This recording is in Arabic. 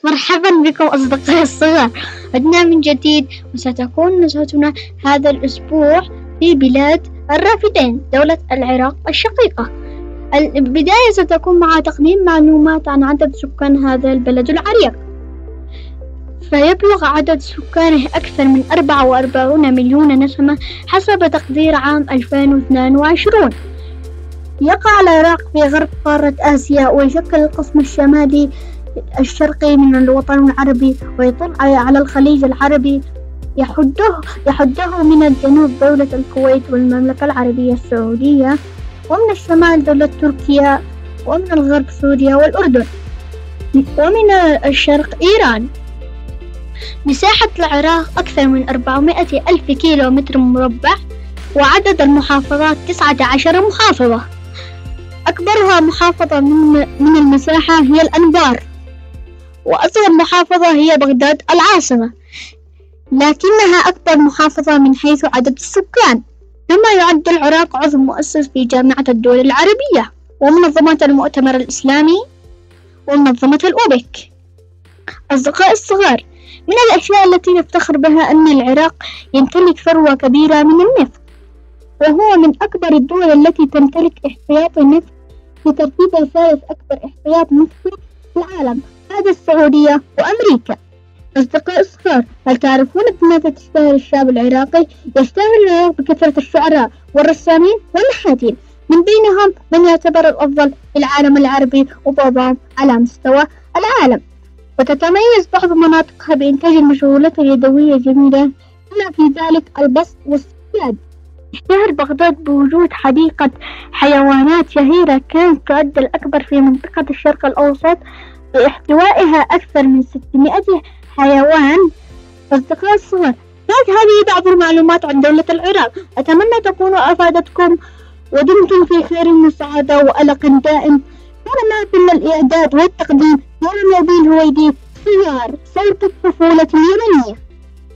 مرحبا بكم أصدقائي الصغار، عدنا من جديد وستكون نزهتنا هذا الأسبوع في بلاد الرافدين دولة العراق الشقيقة. البداية ستكون مع تقديم معلومات عن عدد سكان هذا البلد العريق، فيبلغ عدد سكانه أكثر من 44 مليون نسمة حسب تقدير عام 2022. يقع العراق في غرب قارة آسيا ويشكل القسم الشمالي الشرقي من الوطن العربي، ويطل على الخليج العربي، يحده من الجنوب دولة الكويت والمملكة العربية السعودية، ومن الشمال دولة تركيا، ومن الغرب سوريا والأردن، ومن الشرق إيران. مساحة العراق أكثر من 400 ألف كيلومتر مربع، وعدد المحافظات 19 محافظة. أكبرها محافظة من المساحة هي الأنبار، وأصغر محافظة هي بغداد العاصمة، لكنها أكبر محافظة من حيث عدد السكان. كما يعد العراق عضو مؤسس في جامعة الدول العربية ومنظمة المؤتمر الإسلامي ومنظمة الأوبك. أصدقائي الصغار، من الأشياء التي نفتخر بها أن العراق يمتلك ثروة كبيرة من النفط، وهو من أكبر الدول التي تمتلك احتياط نفط في ترتيبها ثالث أكبر احتياط نفطي في العالم بعد السعودية وأمريكا. أصدقائي الصغار، هل تعرفون بماذا تشتهر الشعب العراقي؟ يشتهر العراق بكثرة الشعراء والرسامين والنحاتين، من بينهم من يعتبر الأفضل في العالم العربي وبعضهم على مستوى العالم. وتتميز بعض مناطقها بإنتاج المشغولات اليدوية الجميلة، بما في ذلك البسط والصياد. تشتهر بغداد بوجود حديقة حيوانات شهيرة كانت تعد الأكبر في منطقة الشرق الأوسط، باحتوائها أكثر من 600 حيوان. أصدقائي الصغار، هذه بعض المعلومات عن دولة العراق. أتمنى تكونوا أفادتكم ودمتم في خير وسعادة وألق دائم. كان معكم الإعداد والتقديم نور نبيل هويدي، صيار صوت الطفولة اليمنية.